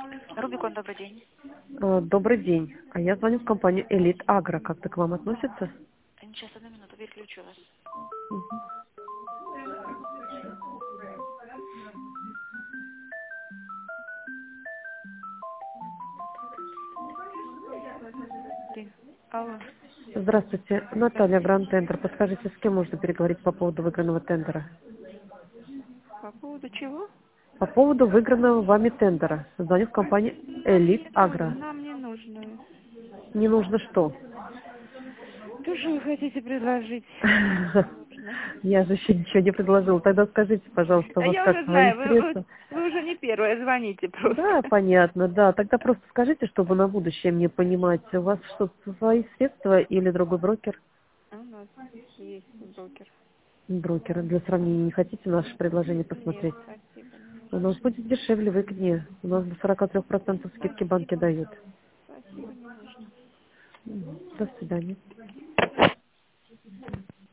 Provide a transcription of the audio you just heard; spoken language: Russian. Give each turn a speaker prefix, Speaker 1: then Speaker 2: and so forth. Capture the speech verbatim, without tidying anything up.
Speaker 1: Рубикон, добрый день.
Speaker 2: Э, Добрый день. А я звоню в компанию Элит Агро. Как-то к вам относится?
Speaker 1: Сейчас, одну минуту, переключу вас.
Speaker 2: Мгм.
Speaker 1: Блин. Алло.
Speaker 2: Здравствуйте. Наталья, Гранд Тендер. Подскажите, с кем можно переговорить по поводу выигранного тендера?
Speaker 1: По поводу чего?
Speaker 2: По поводу выигранного вами тендера. Звоню в компанию
Speaker 1: Нам
Speaker 2: Элит
Speaker 1: не, ну,
Speaker 2: Агро.
Speaker 1: нам не нужно.
Speaker 2: Не нужно что?
Speaker 1: То, что вы хотите предложить, нам не нужно.
Speaker 2: Я же еще ничего не предложила. Тогда скажите, пожалуйста, у
Speaker 1: А
Speaker 2: вас
Speaker 1: я
Speaker 2: как
Speaker 1: уже
Speaker 2: свои
Speaker 1: знаю, вы, вы,
Speaker 2: средства?
Speaker 1: вы уже не первая, звоните
Speaker 2: Да,
Speaker 1: просто.
Speaker 2: понятно, да. Тогда просто скажите, чтобы на будущее мне понимать, у вас что, свои средства или другой брокер?
Speaker 1: У нас есть брокер.
Speaker 2: Брокера для сравнения. Не хотите наше предложение
Speaker 1: Нет,
Speaker 2: посмотреть?
Speaker 1: спасибо, не
Speaker 2: У
Speaker 1: нужно.
Speaker 2: нас будет дешевле, выгоднее. У нас до сорок три процентов скидки банки дают.
Speaker 1: Спасибо, не нужно.
Speaker 2: Мгм. До свидания.